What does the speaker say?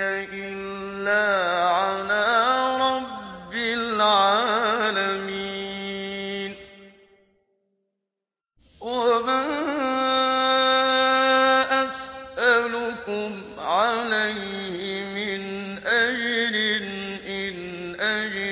إِلَّا عَلَىٰ رَبِّ الْعَالَمِينَ وَمَا أَسْأَلُكُمْ عَلَيْهِ مِنْ أَجْرٍ إِنْ أَجْرِيَ